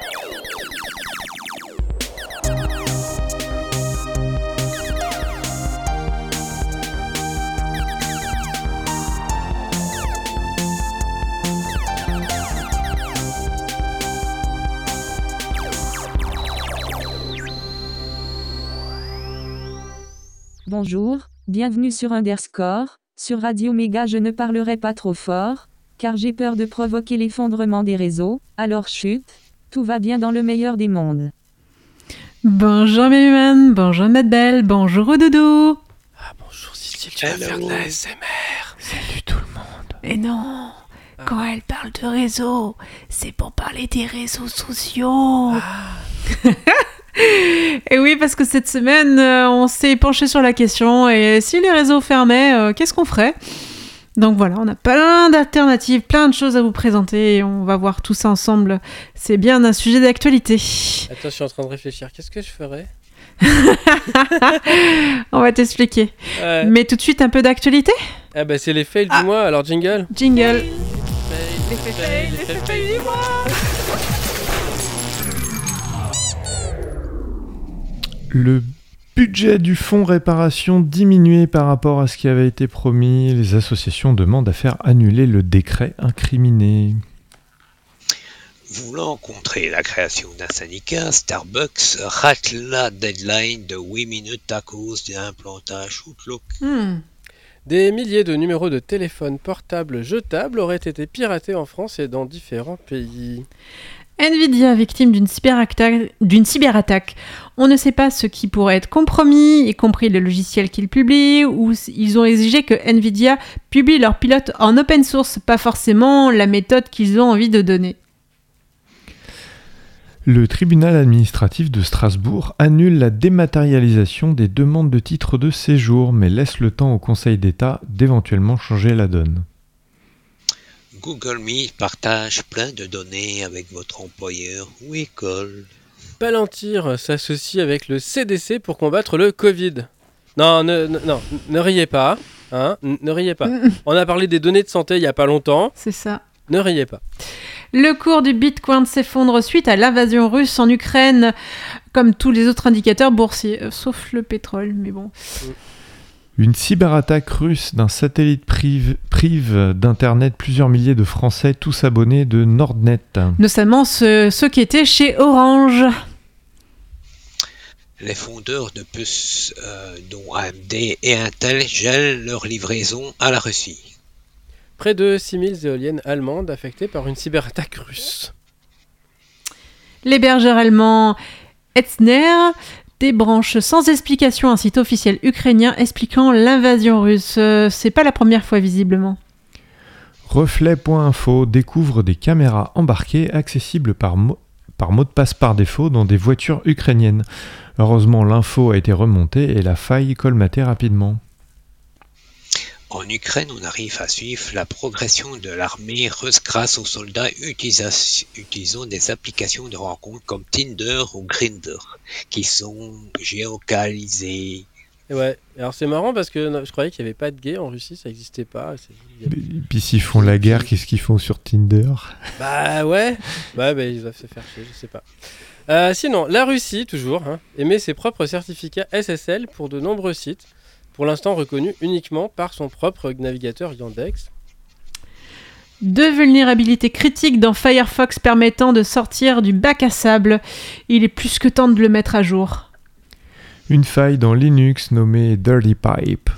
Bonjour, bienvenue sur Underscore. Sur Radio Méga, je ne parlerai pas trop fort, car j'ai peur de provoquer l'effondrement des réseaux, alors chut, tout va bien dans le meilleur des mondes. Bonjour Méluman, bonjour Madbelle, bonjour Doudou. Ah bonjour Cécile, tu vas faire de la ASMR. Salut tout le monde. Et non, quand elle parle de réseaux, c'est pour parler des réseaux sociaux. Et oui, parce que cette semaine, on s'est penché sur la question, et si les réseaux fermaient, qu'est-ce qu'on ferait ? Donc voilà, on a plein d'alternatives, plein de choses à vous présenter, et on va voir tout ça ensemble. C'est bien un sujet d'actualité. Attends, je suis en train de réfléchir, qu'est-ce que je ferais ? On va t'expliquer. Mais tout de suite, un peu d'actualité ? Ah bah c'est les fails du mois, alors jingle. Jingle. Les fails du mois. Le budget du fonds réparation diminué par rapport à ce qui avait été promis. Les associations demandent à faire annuler le décret incriminé. Voulant contrer la création d'un syndicat, Starbucks rate la deadline de 8 minutes à cause d'un plantage Outlook. Des milliers de numéros de téléphone portables jetables auraient été piratés en France et dans différents pays. Nvidia, victime d'une cyberattaque. On ne sait pas ce qui pourrait être compromis, y compris le logiciel qu'ils publient, ou ils ont exigé que Nvidia publie leurs pilotes en open source, pas forcément la méthode qu'ils ont envie de donner. Le tribunal administratif de Strasbourg annule la dématérialisation des demandes de titres de séjour, mais laisse le temps au Conseil d'État d'éventuellement changer la donne. Google Meet partage plein de données avec votre employeur ou école. Palantir s'associe avec le CDC pour combattre le Covid. Non, ne riez pas. Hein, ne riez pas. On a parlé des données de santé il n'y a pas longtemps. C'est ça. Ne riez pas. Le cours du Bitcoin s'effondre suite à l'invasion russe en Ukraine, comme tous les autres indicateurs boursiers, sauf le pétrole, mais bon. Une cyberattaque russe d'un satellite prive d'Internet plusieurs milliers de Français, tous abonnés de Nordnet. Notamment ceux qui étaient chez Orange. Les fondeurs de puces, dont AMD et Intel, gèlent leur livraison à la Russie. Près de 6000 éoliennes allemandes affectées par une cyberattaque russe. L'hébergeur allemand Etzner débranche sans explication un site officiel ukrainien expliquant l'invasion russe. C'est pas la première fois visiblement. Reflet.info découvre des caméras embarquées accessibles par mot de passe par défaut dans des voitures ukrainiennes. Heureusement, l'info a été remontée et la faille colmatée rapidement. En Ukraine, on arrive à suivre la progression de l'armée russe grâce aux soldats utilisant des applications de rencontres comme Tinder ou Grindr, qui sont géolocalisées. Ouais, alors c'est marrant parce que je croyais qu'il n'y avait pas de gays en Russie, ça n'existait pas. Et puis s'ils font la guerre, qu'est-ce qu'ils font sur Tinder ? Bah ouais, ils doivent se faire chier, je sais pas. Sinon, la Russie, toujours, émet ses propres certificats SSL pour de nombreux sites, pour l'instant reconnu uniquement par son propre navigateur Yandex. 2 vulnérabilités critiques dans Firefox permettant de sortir du bac à sable. Il est plus que temps de le mettre à jour. Une faille dans Linux nommée Dirty Pipe.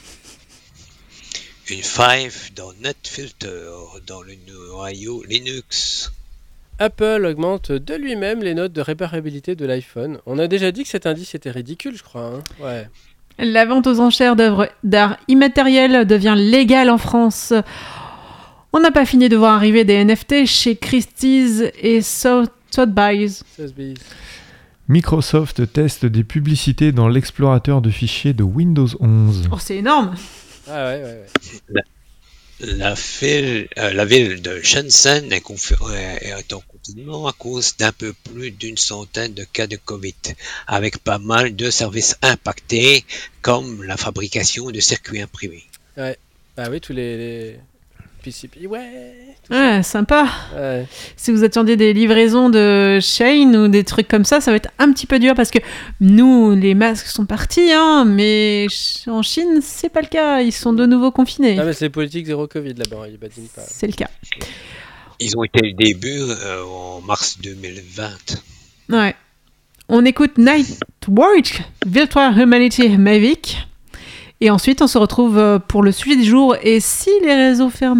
Une faille dans NetFilter dans le noyau Linux. Apple augmente de lui-même les notes de réparabilité de l'iPhone. On a déjà dit que cet indice était ridicule, je crois. Ouais. La vente aux enchères d'œuvres d'art immatériel devient légale en France. On n'a pas fini de voir arriver des NFT chez Christie's et Sotheby's. Microsoft teste des publicités dans l'explorateur de fichiers de Windows 11. Oh, c'est énorme. Ah ouais. La ville de Shenzhen est en confinement à cause d'un peu plus d'une centaine de cas de Covid, avec pas mal de services impactés, comme la fabrication de circuits imprimés. Ouais, bah oui, tous les PCP, ouais. Ouais, sympa. Ouais. Si vous attendiez des livraisons de Shein ou des trucs comme ça va être un petit peu dur parce que nous, les masques sont partis, hein, mais en Chine, c'est pas le cas. Ils sont de nouveau confinés. Ah, mais c'est politique zéro Covid là-bas, ils badinent pas. C'est le cas. Ils ont été le début en mars 2020. Ouais. On écoute Nightwatch, Virtual Humanity Mavic. Et ensuite, on se retrouve pour le sujet du jour. Et si les réseaux fermaient ?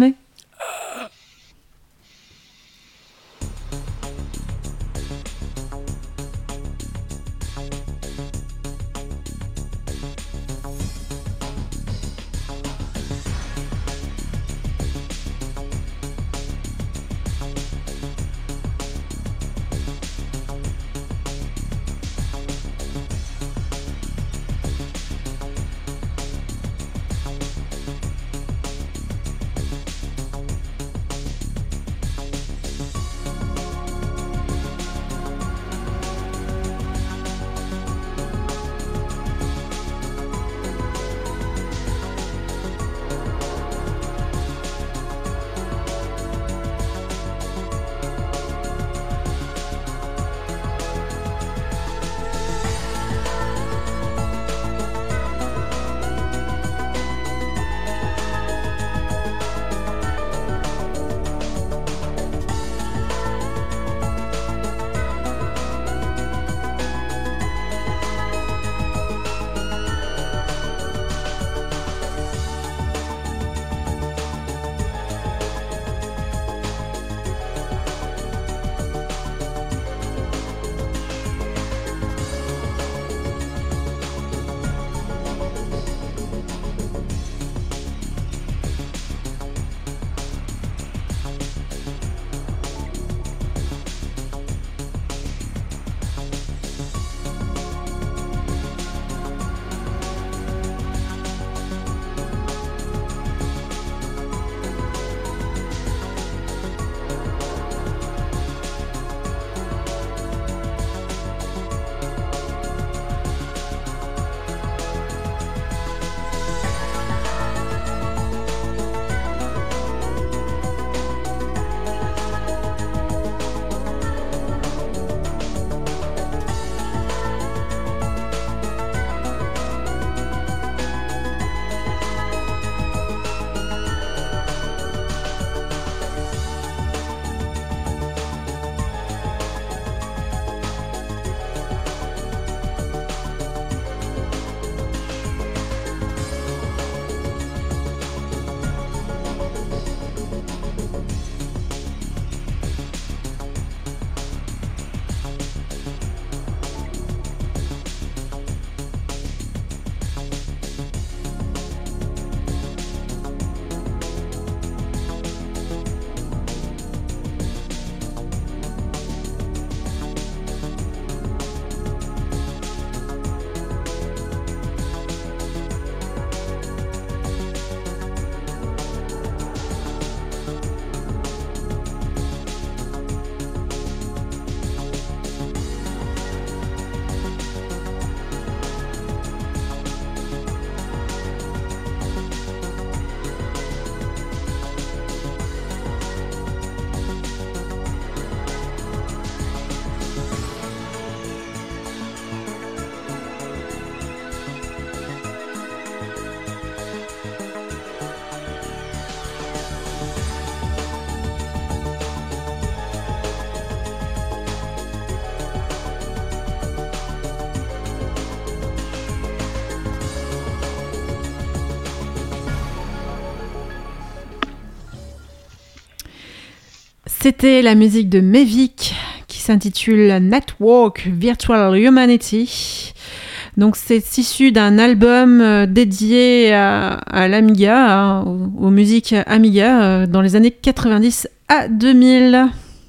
C'était la musique de Mavic qui s'intitule Network Virtual Humanity. Donc c'est issu d'un album dédié à l'Amiga, aux musiques Amiga dans les années 90 à 2000.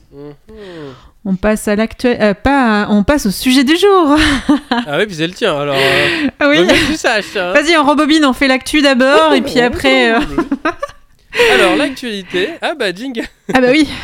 On passe on passe au sujet du jour. Ah oui, puis c'est le tien, alors. Oui. Vaut mieux que tu saches. Hein. Vas-y, on rembobine, on fait l'actu d'abord, et puis après... Alors, l'actualité... Ah bah, jingle. Ah bah oui.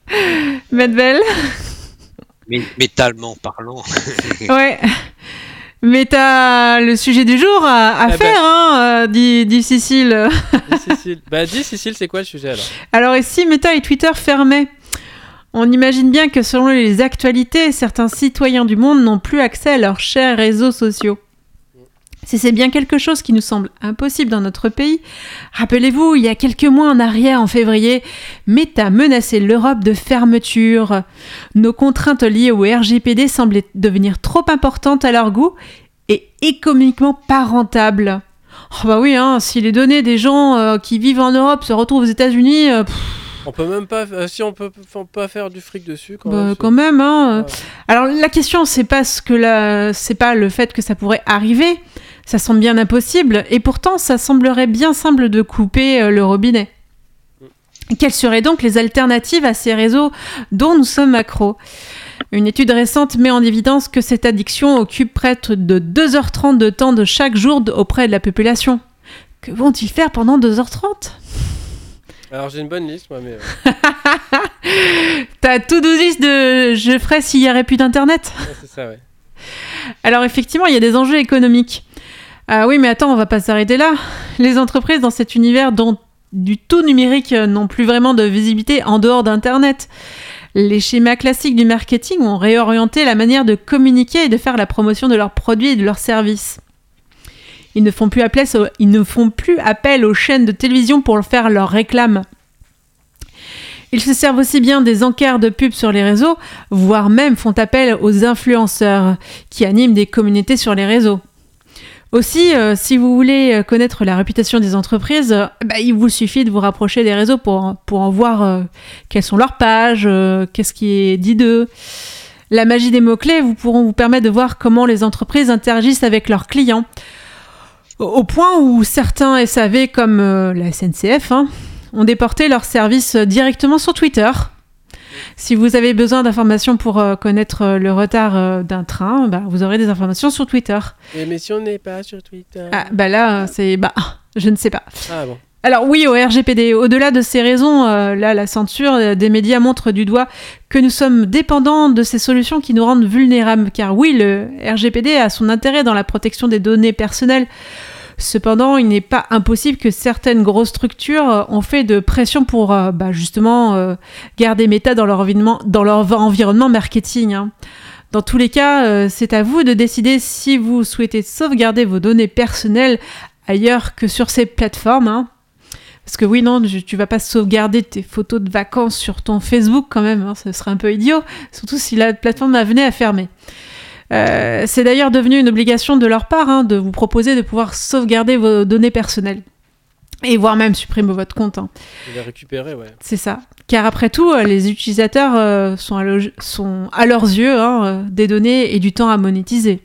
Medvel. Métalement parlant. Ouais. Mais t'as le sujet du jour à faire, dit Cécile. Dis Cécile, c'est quoi le sujet alors ? Alors ici, Meta et Twitter fermaient. On imagine bien que selon les actualités, certains citoyens du monde n'ont plus accès à leurs chers réseaux sociaux. Si c'est bien quelque chose qui nous semble impossible dans notre pays, rappelez-vous, il y a quelques mois en arrière, en février, Meta menaçait l'Europe de fermeture. Nos contraintes liées au RGPD semblaient devenir trop importantes à leur goût et économiquement pas rentables. Oh bah oui, si les données des gens qui vivent en Europe se retrouvent aux États-Unis... On peut même pas, on peut pas faire du fric dessus quand même. Quand même, Ouais. Alors la question, c'est pas le fait que ça pourrait arriver. Ça semble bien impossible, et pourtant ça semblerait bien simple de couper le robinet. Quelles seraient donc les alternatives à ces réseaux dont nous sommes accros ? Une étude récente met en évidence que cette addiction occupe près de 2h30 de temps de chaque jour auprès de la population. Que vont-ils faire pendant 2h30 ? Alors j'ai une bonne liste, moi, mais... T'as tout liste de « je ferais s'il n'y aurait plus d'internet ». Ouais, c'est ça, ouais. Alors effectivement, il y a des enjeux économiques. Ah oui, mais attends, on va pas s'arrêter là. Les entreprises dans cet univers du tout numérique n'ont plus vraiment de visibilité en dehors d'Internet. Les schémas classiques du marketing ont réorienté la manière de communiquer et de faire la promotion de leurs produits et de leurs services. Ils ne font plus appel aux chaînes de télévision pour faire leurs réclames. Ils se servent aussi bien des encarts de pub sur les réseaux, voire même font appel aux influenceurs qui animent des communautés sur les réseaux. Aussi, si vous voulez connaître la réputation des entreprises, il vous suffit de vous rapprocher des réseaux pour en voir quelles sont leurs pages, qu'est-ce qui est dit d'eux. La magie des mots-clés pourront vous permettre de voir comment les entreprises interagissent avec leurs clients. Au point où certains SAV comme la SNCF ont déporté leurs services directement sur Twitter. Si vous avez besoin d'informations pour connaître le retard d'un train, vous aurez des informations sur Twitter. Mais si on n'est pas sur Twitter... Là, je ne sais pas. Ah bon. Alors oui, au RGPD, au-delà de ces raisons, la censure des médias montre du doigt que nous sommes dépendants de ces solutions qui nous rendent vulnérables. Car oui, le RGPD a son intérêt dans la protection des données personnelles. Cependant, il n'est pas impossible que certaines grosses structures ont fait de pression pour justement garder Meta dans leur environnement marketing. Dans tous les cas, c'est à vous de décider si vous souhaitez sauvegarder vos données personnelles ailleurs que sur ces plateformes. Parce que oui, non, tu vas pas sauvegarder tes photos de vacances sur ton Facebook quand même, ce serait un peu idiot, surtout si la plateforme venait à fermer. C'est d'ailleurs devenu une obligation de leur part de vous proposer de pouvoir sauvegarder vos données personnelles. Et voire même supprimer votre compte. Et les récupérer, ouais. C'est ça. Car après tout, les utilisateurs sont à leurs yeux des données et du temps à monétiser.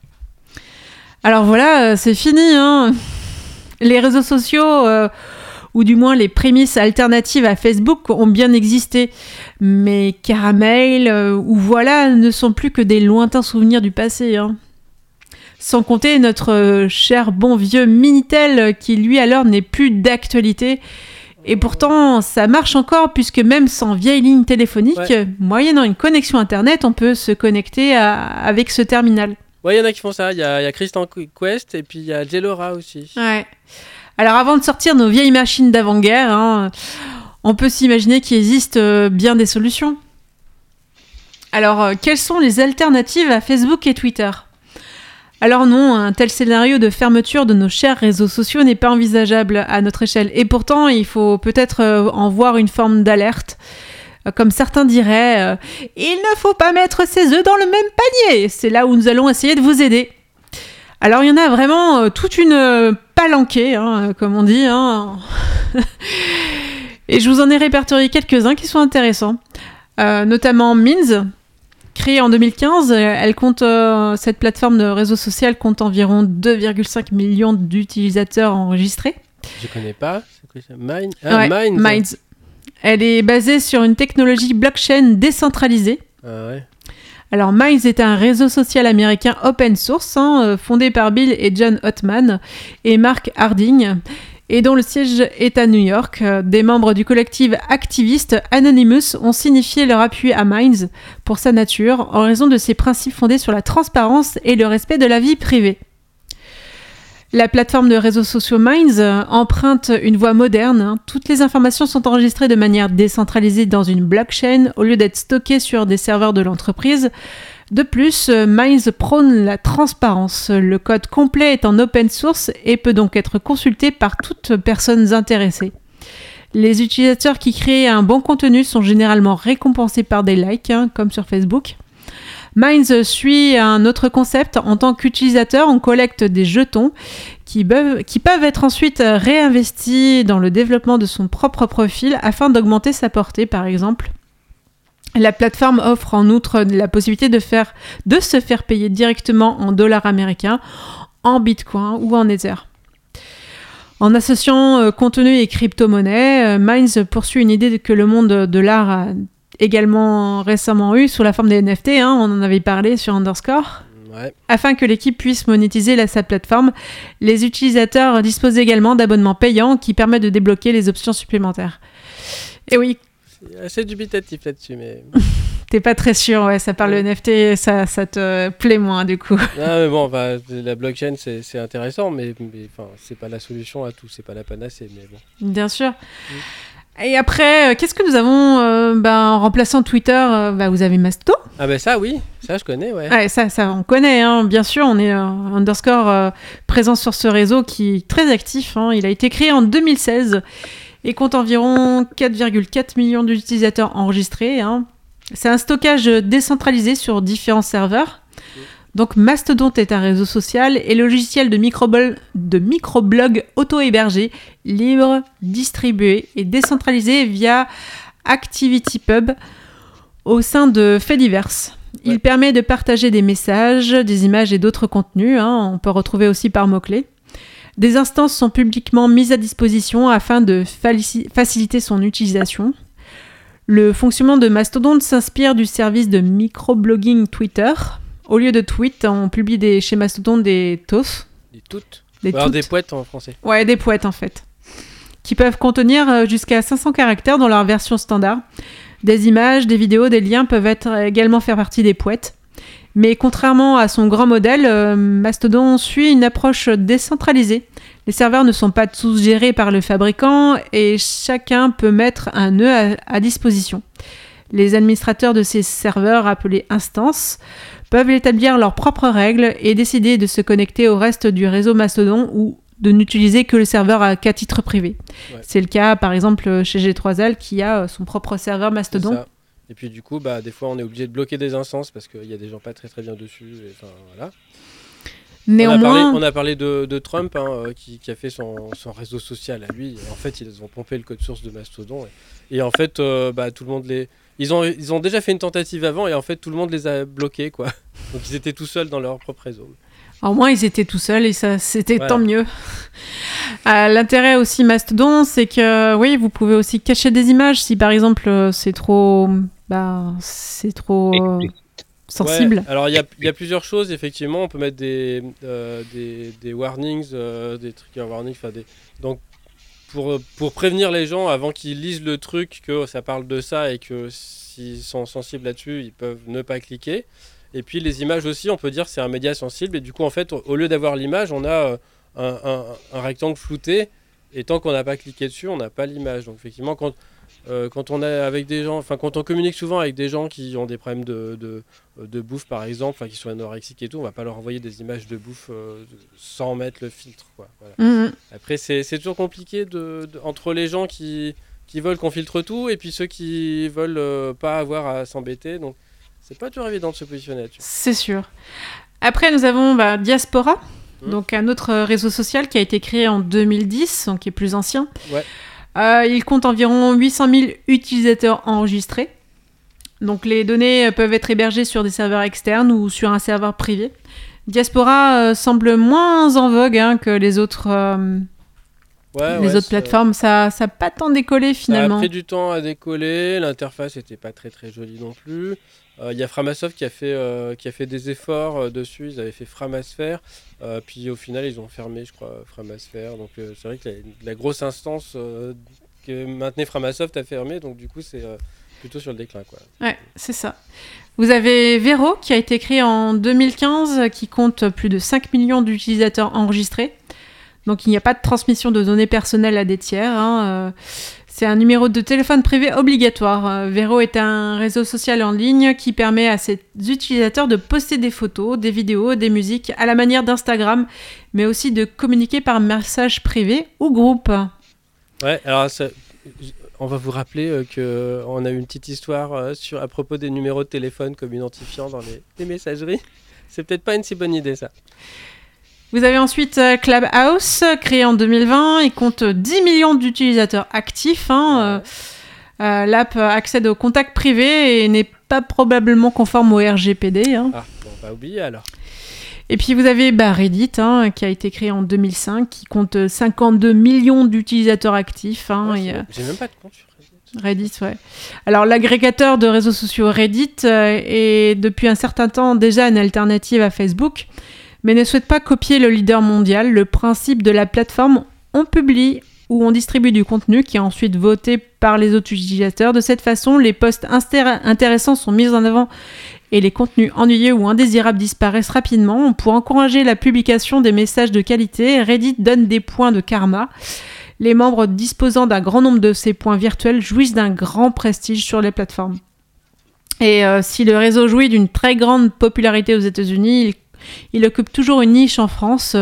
Alors voilà, c'est fini. Les réseaux sociaux, ou du moins les prémices alternatives à Facebook, ont bien existé. Mais Caramel ou Voilà ne sont plus que des lointains souvenirs du passé. Sans compter notre cher bon vieux Minitel qui lui alors n'est plus d'actualité. Et pourtant ça marche encore puisque même sans vieille ligne téléphonique, moyennant une connexion internet, on peut se connecter avec ce terminal. Ouais, il y en a qui font ça, il y a Christian Quest et puis il y a Jelora aussi. Ouais. Alors avant de sortir nos vieilles machines d'avant-guerre, on peut s'imaginer qu'il existe bien des solutions. Alors quelles sont les alternatives à Facebook et Twitter ? Alors non, un tel scénario de fermeture de nos chers réseaux sociaux n'est pas envisageable à notre échelle. Et pourtant, il faut peut-être en voir une forme d'alerte. Comme certains diraient, il ne faut pas mettre ses œufs dans le même panier. C'est là où nous allons essayer de vous aider. Alors il y en a vraiment toute une palanquée, comme on dit. Et je vous en ai répertorié quelques-uns qui sont intéressants. Notamment Minds. Créée en 2015, cette plateforme de réseau social compte environ 2,5 millions d'utilisateurs enregistrés. Je connais pas. C'est quoi ça ? Minds. Elle est basée sur une technologie blockchain décentralisée. Ah ouais. Alors Minds est un réseau social américain open source, fondé par Bill et John Ottman et Mark Harding. et dont le siège est à New York. Des membres du collectif activiste Anonymous ont signifié leur appui à Minds pour sa nature, en raison de ses principes fondés sur la transparence et le respect de la vie privée. La plateforme de réseaux sociaux Minds emprunte une voie moderne. Toutes les informations sont enregistrées de manière décentralisée dans une blockchain au lieu d'être stockées sur des serveurs de l'entreprise. De plus, Minds prône la transparence. Le code complet est en open source et peut donc être consulté par toute personne intéressée. Les utilisateurs qui créent un bon contenu sont généralement récompensés par des likes, comme sur Facebook. Minds suit un autre concept. En tant qu'utilisateur, on collecte des jetons qui peuvent être ensuite réinvestis dans le développement de son propre profil afin d'augmenter sa portée, par exemple. La plateforme offre en outre la possibilité de se faire payer directement en dollars américains, en bitcoin ou en ether. En associant contenu et crypto-monnaie, Minds poursuit une idée que le monde de l'art a également récemment eu sous la forme des NFT, on en avait parlé sur Underscore. Ouais. Afin que l'équipe puisse monétiser sa plateforme, les utilisateurs disposent également d'abonnements payants qui permettent de débloquer les options supplémentaires. Et oui. C'est assez dubitatif là-dessus, mais... T'es pas très sûr, ouais, ça parle de NFT, ça te plaît moins du coup. Non, mais bon, la blockchain c'est intéressant, mais c'est pas la solution à tout, c'est pas la panacée, mais bon. Bien sûr. Et après, qu'est-ce que nous avons en remplaçant Twitter, vous avez Mastodon. Ah ben ça oui, ça je connais, ouais. Ouais, ça on connaît, bien sûr, on est Underscore présent sur ce réseau qui est très actif. Il a été créé en 2016 et compte environ 4,4 millions d'utilisateurs enregistrés. C'est un stockage décentralisé sur différents serveurs. Donc Mastodon est un réseau social et logiciel de microblog auto-hébergé, libre, distribué et décentralisé via ActivityPub au sein de Fediverse. Il permet de partager des messages, des images et d'autres contenus. On peut retrouver aussi par mots-clés. Des instances sont publiquement mises à disposition afin de faciliter son utilisation. Le fonctionnement de Mastodon s'inspire du service de microblogging Twitter. Au lieu de tweets, on publie chez Mastodon des TOS. Des toutes. Alors des poètes en français. Ouais, des poètes en fait. Qui peuvent contenir jusqu'à 500 caractères dans leur version standard. Des images, des vidéos, des liens peuvent également faire partie des poètes. Mais contrairement à son grand modèle, Mastodon suit une approche décentralisée. Les serveurs ne sont pas tous gérés par le fabricant et chacun peut mettre un nœud à disposition. Les administrateurs de ces serveurs, appelés instances, peuvent établir leurs propres règles et décider de se connecter au reste du réseau Mastodon ou de n'utiliser que le serveur qu'à titre privé. Ouais. C'est le cas, par exemple, chez G3L qui a son propre serveur Mastodon. Et puis du coup, des fois, on est obligé de bloquer des instances parce qu'il y a des gens pas très très bien dessus. Voilà. Néanmoins... On a parlé de Trump qui a fait son réseau social à lui. En fait, ils ont pompé le code source de Mastodon. Et en fait, tout le monde Ils ont déjà fait une tentative avant et en fait, tout le monde les a bloqués, quoi. Donc, ils étaient tout seuls dans leur propre réseau. Au moins, ils étaient tout seuls et ça, c'était tant mieux. L'intérêt aussi Mastodon, c'est que, oui, vous pouvez aussi cacher des images si, par exemple, c'est trop sensible. Ouais, alors, il y a plusieurs choses, effectivement. On peut mettre des warnings, des trigger warnings, donc, pour prévenir les gens avant qu'ils lisent le truc que ça parle de ça et que s'ils sont sensibles là-dessus, ils peuvent ne pas cliquer. Et puis les images aussi, on peut dire que c'est un média sensible et du coup en fait au lieu d'avoir l'image, on a un rectangle flouté et tant qu'on n'a pas cliqué dessus, on n'a pas l'image. Donc effectivement quand on est avec des gens, quand on communique souvent avec des gens qui ont des problèmes de bouffe par exemple, qui sont anorexiques et tout, on va pas leur envoyer des images de bouffe sans mettre le filtre, quoi. Voilà. Mmh. Après c'est toujours compliqué entre les gens qui veulent qu'on filtre tout et puis ceux qui veulent pas avoir à s'embêter. Donc c'est pas toujours évident de se positionner là-dessus. C'est sûr. Après nous avons Diaspora, donc un autre réseau social qui a été créé en 2010, donc qui est plus ancien. Ouais. Il compte environ 800 000 utilisateurs enregistrés. Donc les données peuvent être hébergées sur des serveurs externes ou sur un serveur privé. Diaspora semble moins en vogue que les autres Les autres plateformes, ça n'a pas tant décollé finalement. Ça a pris du temps à décoller, l'interface n'était pas très très jolie non plus. Il y a Framasoft qui a fait des efforts dessus, ils avaient fait Framasphere, puis au final ils ont fermé, je crois, Framasphere. Donc c'est vrai que la grosse instance que maintenait Framasoft a fermé, donc du coup c'est plutôt sur le déclin, quoi. Ouais, c'est ça. Vous avez Vero qui a été créé en 2015, qui compte plus de 5 millions d'utilisateurs enregistrés. Donc il n'y a pas de transmission de données personnelles à des tiers. C'est un numéro de téléphone privé obligatoire. Vero est un réseau social en ligne qui permet à ses utilisateurs de poster des photos, des vidéos, des musiques à la manière d'Instagram, mais aussi de communiquer par message privé ou groupe. Ouais, alors on va vous rappeler qu'on a eu une petite histoire à propos des numéros de téléphone comme identifiant dans les messageries. C'est peut-être pas une si bonne idée, ça. Vous avez ensuite Clubhouse, créé en 2020. Il compte 10 millions d'utilisateurs actifs. L'app accède aux contacts privés et n'est pas probablement conforme au RGPD. Ah, bon, on va oublier alors. Et puis vous avez Reddit, qui a été créé en 2005, qui compte 52 millions d'utilisateurs actifs. J'ai même pas de compte sur Reddit. Reddit, ouais. Alors l'agrégateur de réseaux sociaux Reddit est depuis un certain temps déjà une alternative à Facebook, mais ne souhaite pas copier le leader mondial. Le principe de la plateforme, on publie ou on distribue du contenu qui est ensuite voté par les autres utilisateurs. De cette façon, les posts intéressants sont mis en avant et les contenus ennuyeux ou indésirables disparaissent rapidement. Pour encourager la publication des messages de qualité, Reddit donne des points de karma. Les membres disposant d'un grand nombre de ces points virtuels jouissent d'un grand prestige sur les plateformes. Et si le réseau jouit d'une très grande popularité aux États-Unis, il occupe toujours une niche en France,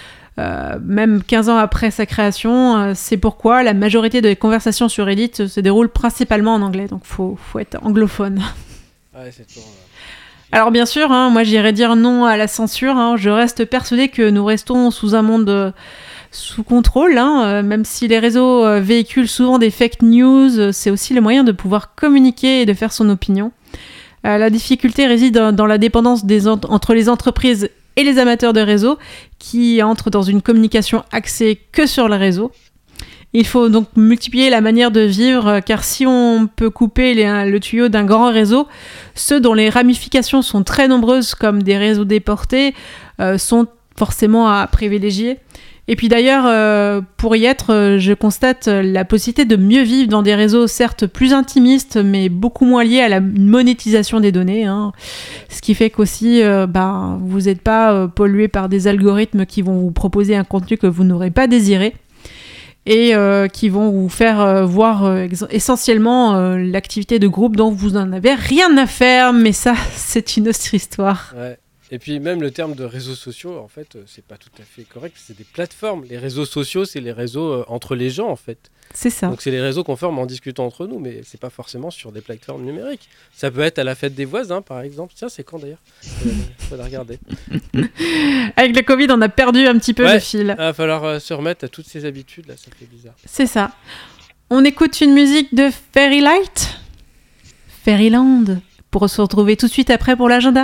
même 15 ans après sa création. C'est pourquoi la majorité des conversations sur Reddit se déroulent principalement en anglais. Donc faut être anglophone. Ouais, c'est toujours... Alors bien sûr, moi j'irais dire non à la censure. Je reste persuadée que nous restons sous un monde sous contrôle. Même si les réseaux véhiculent souvent des fake news, c'est aussi le moyen de pouvoir communiquer et de faire son opinion. La difficulté réside dans la dépendance entre les entreprises et les amateurs de réseau qui entrent dans une communication axée que sur le réseau. Il faut donc multiplier la manière de vivre, car si on peut couper le tuyau d'un grand réseau, ceux dont les ramifications sont très nombreuses, comme des réseaux déportés, sont forcément à privilégier. Et puis d'ailleurs, pour y être, je constate la possibilité de mieux vivre dans des réseaux certes plus intimistes, mais beaucoup moins liés à la monétisation des données. Ce qui fait qu'aussi, vous n'êtes pas pollué par des algorithmes qui vont vous proposer un contenu que vous n'aurez pas désiré et qui vont vous faire voir essentiellement l'activité de groupe dont vous n'en avez rien à faire. Mais ça, c'est une autre histoire. Ouais. Et puis même le terme de réseaux sociaux, en fait, c'est pas tout à fait correct. C'est des plateformes. Les réseaux sociaux, c'est les réseaux entre les gens, en fait. C'est ça. Donc c'est les réseaux qu'on forme en discutant entre nous, mais c'est pas forcément sur des plateformes numériques. Ça peut être à la fête des voisins, par exemple. Tiens, c'est quand d'ailleurs ? Faudra regarder. Avec le Covid, on a perdu un petit peu le fil. Il va falloir se remettre à toutes ces habitudes, là, ça fait bizarre. C'est ça. On écoute une musique de Fairylight, Fairyland, pour se retrouver tout de suite après pour l'agenda.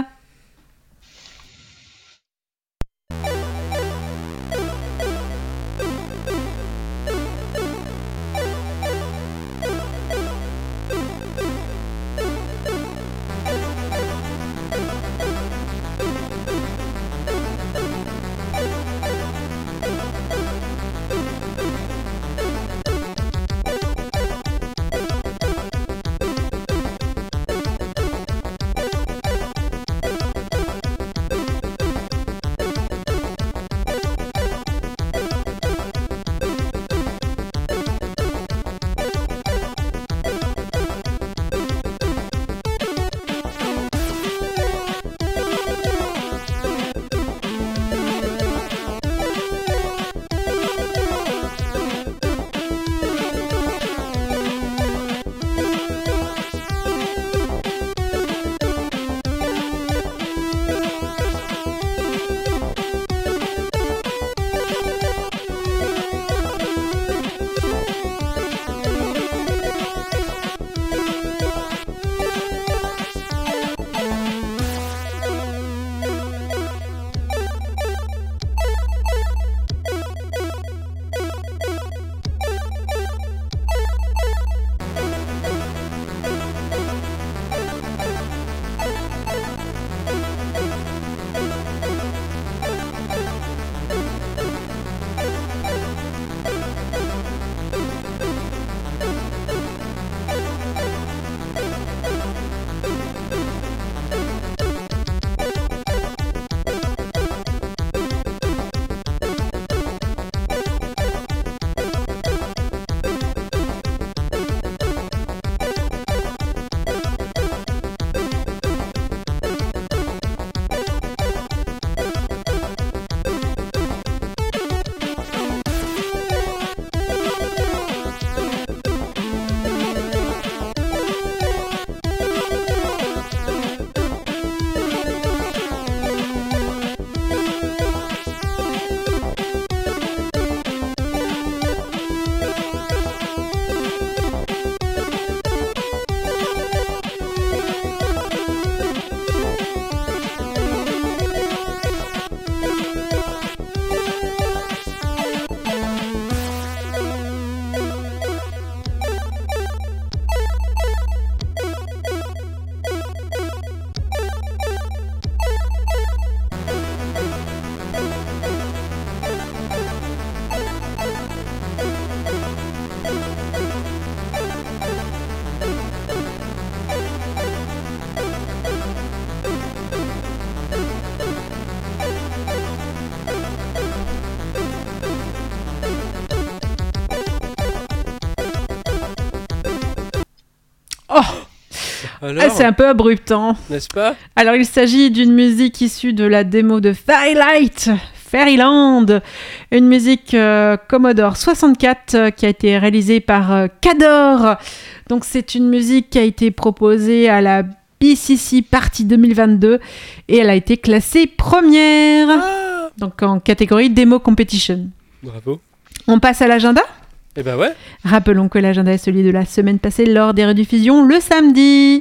Alors, c'est un peu abrupt, hein. n'est-ce pas? Alors, il s'agit d'une musique issue de la démo de Fairyland, une musique Commodore 64 qui a été réalisée par Cador. Donc, c'est une musique qui a été proposée à la BCC Party 2022 et elle a été classée première. Donc, en catégorie Demo Competition. Bravo. On passe à l'agenda ? Eh ben ouais. Rappelons que l'agenda est celui de la semaine passée lors des rediffusions le samedi.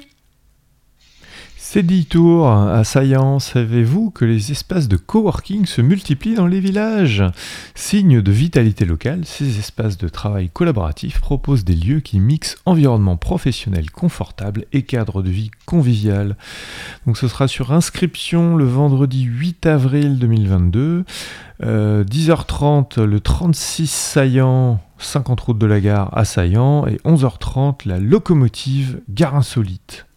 Céditour à Saillant, savez-vous que les espaces de coworking se multiplient dans les villages ? Signe de vitalité locale, ces espaces de travail collaboratif proposent des lieux qui mixent environnement professionnel confortable et cadre de vie convivial. Donc ce sera sur inscription le vendredi 8 avril 2022, 10h30 le 36 Saillant, 50 route de la gare à Saillant et 11h30 la locomotive Gare Insolite.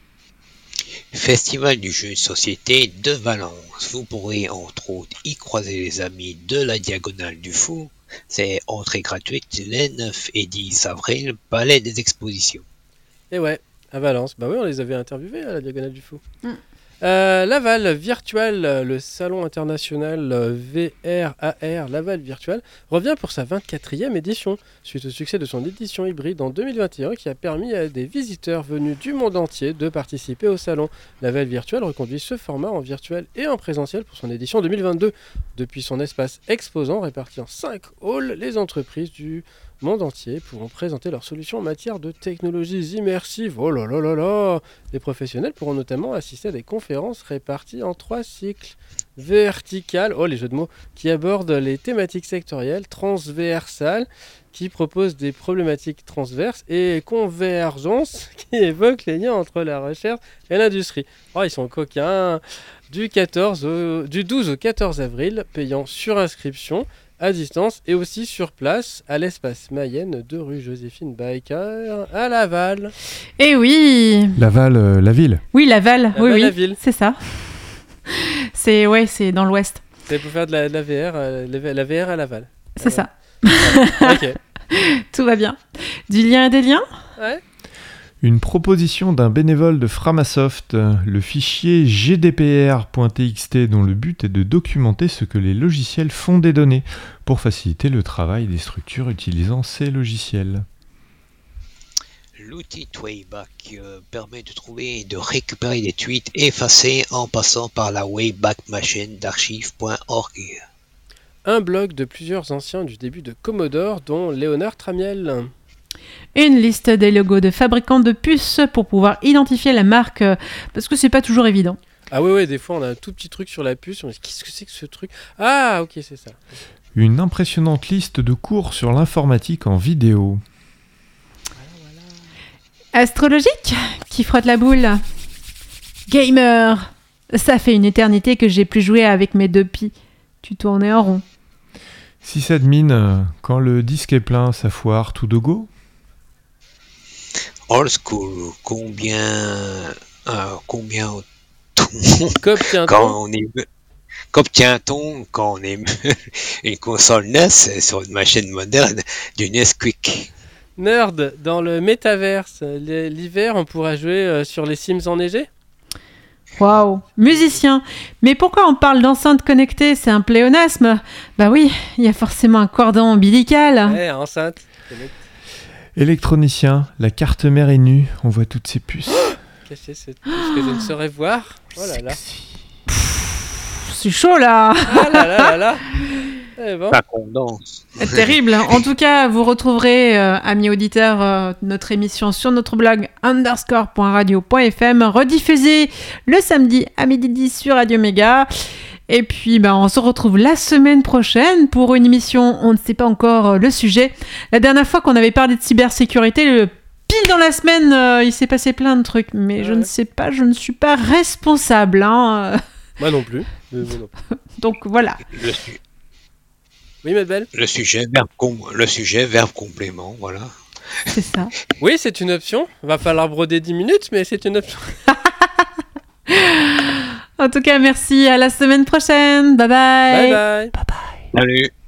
Festival du jeu de société de Valence. Vous pourrez entre autres y croiser les amis de la Diagonale du Fou. C'est entrée gratuite les 9 et 10 avril, Palais des Expositions. Et ouais, à Valence. Bah oui, on les avait interviewés à la Diagonale du Fou. Laval Virtual, le salon international VR-AR Laval Virtual, revient pour sa 24e édition, suite au succès de son édition hybride en 2021 qui a permis à des visiteurs venus du monde entier de participer au salon. Laval Virtual reconduit ce format en virtuel et en présentiel pour son édition 2022. Depuis son espace exposant réparti en 5 halls, les entreprises du monde entier pourront présenter leurs solutions en matière de technologies immersives. Oh là là là là! Les professionnels pourront notamment assister à des conférences réparties en 3 cycles verticales, oh les jeux de mots, qui abordent les thématiques sectorielles, transversales, qui proposent des problématiques transverses, et convergences, qui évoquent les liens entre la recherche et l'industrie. Oh, ils sont coquins! Du 12 au 14 avril, payant sur inscription, à distance et aussi sur place à l'espace Mayenne de rue Joséphine Baker à Laval. Eh oui. Laval, la ville. Oui, Laval, oui, la ville. c'est ça. C'est dans l'ouest. C'est pour faire de la VR, la VR à Laval. C'est ça. Ok. Tout va bien. Du lien et des liens ? Ouais. Une proposition d'un bénévole de Framasoft, le fichier gdpr.txt dont le but est de documenter ce que les logiciels font des données pour faciliter le travail des structures utilisant ces logiciels. L'outil Wayback permet de trouver et de récupérer des tweets effacés en passant par la Wayback Machine d'archives.org. Un blog de plusieurs anciens du début de Commodore, dont Léonard Tramiel. Une liste des logos de fabricants de puces pour pouvoir identifier la marque, parce que c'est pas toujours évident. Ah ouais, des fois on a un tout petit truc sur la puce, on se dit qu'est-ce que c'est que ce truc ? Ah ok, c'est ça. Une impressionnante liste de cours sur l'informatique en vidéo. Astrologique, qui frotte la boule. Gamer, ça fait une éternité que j'ai plus joué avec mes 2 pis. Tu tournais en rond. Sysadmin, quand le disque est plein, ça foire tout de go. Old school, combien qu'obtient-on quand on émule une console NES sur une machine moderne du Nesquik? Nerd, dans le métaverse, l'hiver on pourra jouer sur les Sims enneigés ? Waouh, musicien. Mais pourquoi on parle d'enceinte connectée ? C'est un pléonasme. Bah oui, il y a forcément un cordon ombilical. Ouais, enceinte. Électronicien, la carte mère est nue, on voit toutes ces puces. Cacher cette puce que je ne saurais voir. Oh là là. C'est chaud là. Ah là là là là. Eh bon. Ça condense. Terrible. En tout cas, vous retrouverez, amis auditeurs, notre émission sur notre blog underscore.radio.fm, rediffusée le samedi à 12h10 sur Radio Méga. Et puis, on se retrouve la semaine prochaine pour une émission, on ne sait pas encore le sujet. La dernière fois qu'on avait parlé de cybersécurité, pile dans la semaine, il s'est passé plein de trucs. Mais je ne sais pas, je ne suis pas responsable. Hein. Moi non plus. Donc voilà. Oui, Maître Le sujet, verbe complément, voilà. C'est ça. Oui, c'est une option. Va falloir broder 10 minutes, mais c'est une option. En tout cas, merci. À la semaine prochaine. Bye bye. Bye bye. Salut.